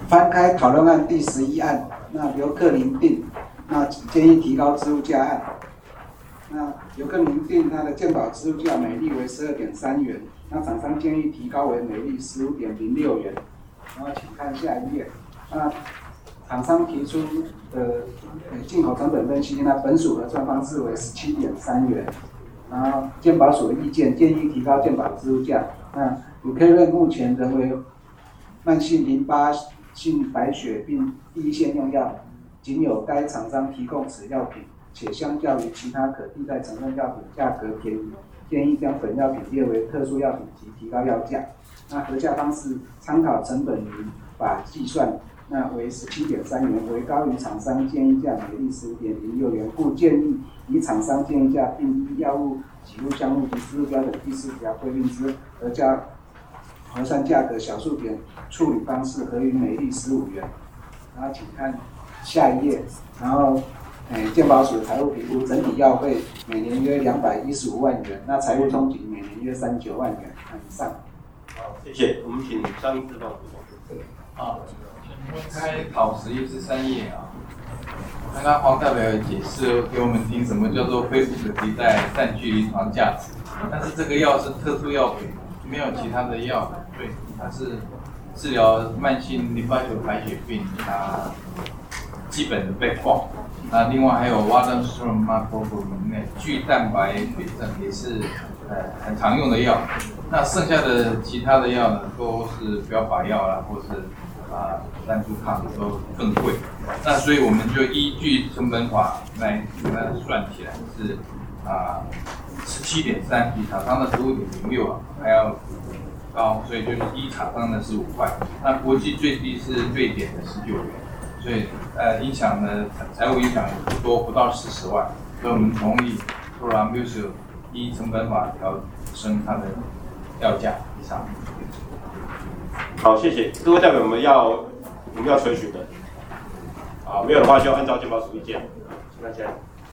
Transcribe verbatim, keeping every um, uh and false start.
翻开讨论案第十一案，那刘克林定，那建议提高支付价案。那刘克林定它的健保支付价每例为十二点三元，那厂商建议提高为每例十五点零六元。然后请看下一页。那厂商提出的进口成本分析，那本属核算方式为十七点三元。然后健保署的意见建议提高健保支付价。那乳 K 润目前仍为慢性淋巴性白血病第一线用药，仅有该厂商提供此药品，且相较于其他可替代成分药品价格便宜，建议将本药品列为特殊药品及提高药价。那核价方式参考成本法计算，那为十七点三元，为高于厂商建议价每例十五点零六元，故建议以厂商建议价并依药物给付项目及支付标准第四条规定之核价核算价格小数点处理方式，合于每例十五元。然后请看下一页，然后。诶，健保署财务评估整体药费每年约两百一十五万元，那财务冲击每年约三十九万元以上。 好，谢谢。我们请张医师帮补充。 好，翻开讨十一至三页啊。刚刚黄代表也解释给我们听，什么叫做非不可替代占据临床价值。但是这个药是特殊药品，没有其他的药，对，它是治疗慢性淋巴球白血病它基本的备忘。那另外还有 Waldenstrom macroglobulinemia 巨蛋白血症也是呃很常用的药。那剩下的其他的药呢，都是标靶药啦，或是啊单株抗都更贵。那所以我们就依据成本法来给它算起来是啊十七点三，比厂商的十五点零六啊还要高，所以就是依厂商的十五块。那国际最低是瑞典的十九元。所以，呃，影响呢，财务影响不多，不到四十万，所以我们同意 Prolambusil 依成本法调升它的药价以上。 好，谢谢各位代表，我们要我们要垂询的，啊，没有的话就按照健保署意见，请大家。